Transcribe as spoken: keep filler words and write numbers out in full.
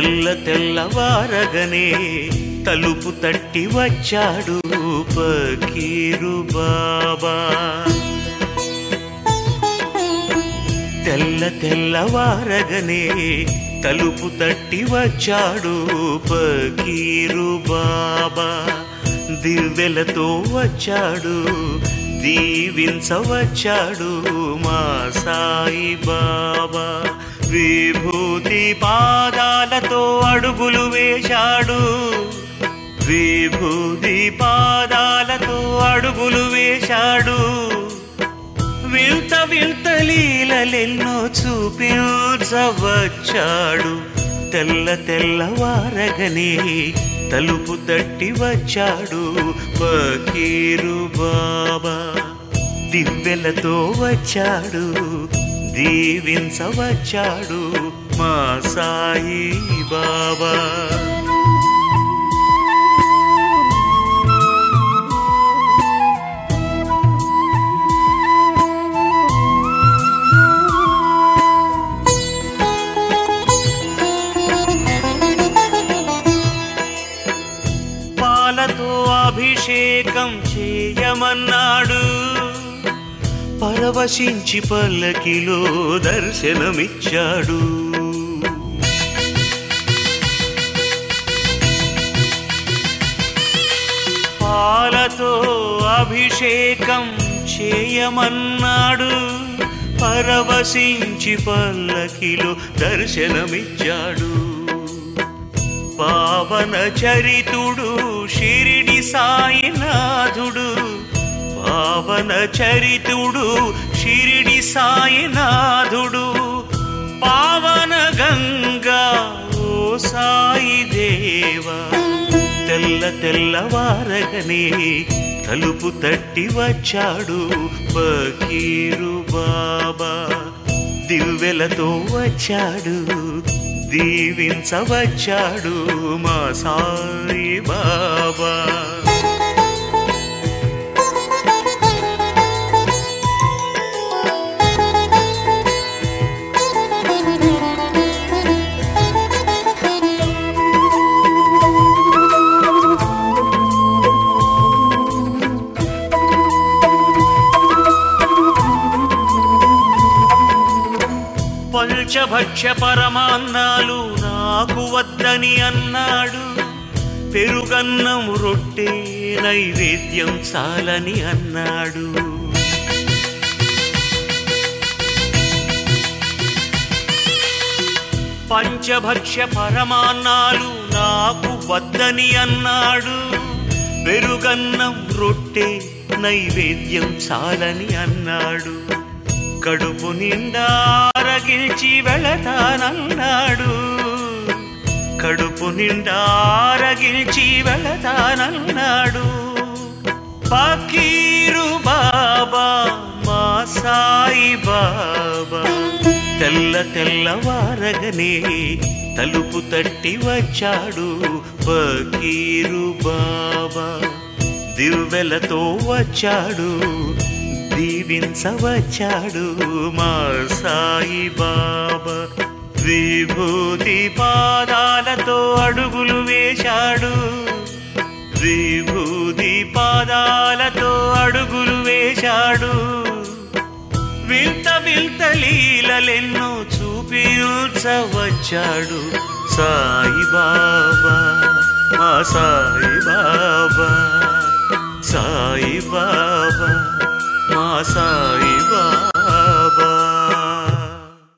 తెల్ల తెల్లవారగనే తలుపు తట్టి వచ్చాడు ఫకీరు బాబా. తెల్ల తెల్లవారగనే తలుపు తట్టి వచ్చాడు ఫకీరు బాబా. దివ్వెలతో వచ్చాడు దీవించవచ్చాడు మా సాయి బాబా. విభూతి పాదాలతో అడుగులు వేశాడు, విభూతి పాదాలతో అడుగులు వేశాడు. వింత వింత లీలలెన్నో చూపించవచ్చాడు. తెల్ల తెల్లవారగనే తలుపు తట్టి వచ్చాడు ఫకీరు బాబా. దివ్వెలతో వచ్చాడు దీవించవచ్చాడు మా సాయి బాబా. పాలతో అభిషేకం చేయమన్నాడు, పరవశించి పల్లకిలో దర్శనమిచ్చాడు. పాలతో అభిషేకం చేయమన్నాడు, పరవశించి పల్లకిలో దర్శనమిచ్చాడు. పావన చరితుడు షిరిడి సాయినాథుడు, పావన చరితుడు షిరిడి సాయినాథుడు. పావన గంగా ఓ సాయి దేవా. తెల్ల తెల్లవారగనే తలుపు తట్టి వచ్చాడు ఫకీరు బాబా. దివ్వెలతో వచ్చాడు దీవించవచ్చాడు మా సాయి బాబా. పంచభక్ష పరమాన్నాలు నాకు వద్దని అన్నాడు, పెరుగన్నం రొట్టె నైవేద్యం చాలని అన్నాడు. పంచభక్ష పరమాన్నాలు నాకు వద్దని అన్నాడు, పెరుగన్నం రొట్టె నైవేద్యం చాలని అన్నాడు. కడుపు నిండా ఆరగించి వెళతానన్నాడు, కడుపు నిండా ఆరగించి వెళతానన్నాడు. ఫకీరు బాబా మా సాయి బాబా. తెల్ల తెల్లవారగనే తలుపు తట్టి వచ్చాడు ఫకీరు బాబా. దివ్వెలతో వచ్చాడు దీవించవచ్చాడు మా సాయి బాబా. విభూతి పాదాలతో అడుగులు వేశాడు, విభూతి పాదాలతో అడుగులు వేశాడు. వింత వింత లీలలెన్నో చూపించవచ్చాడు సాయి బాబా మా సాయి బాబా. సాయి బాబా మా సాయి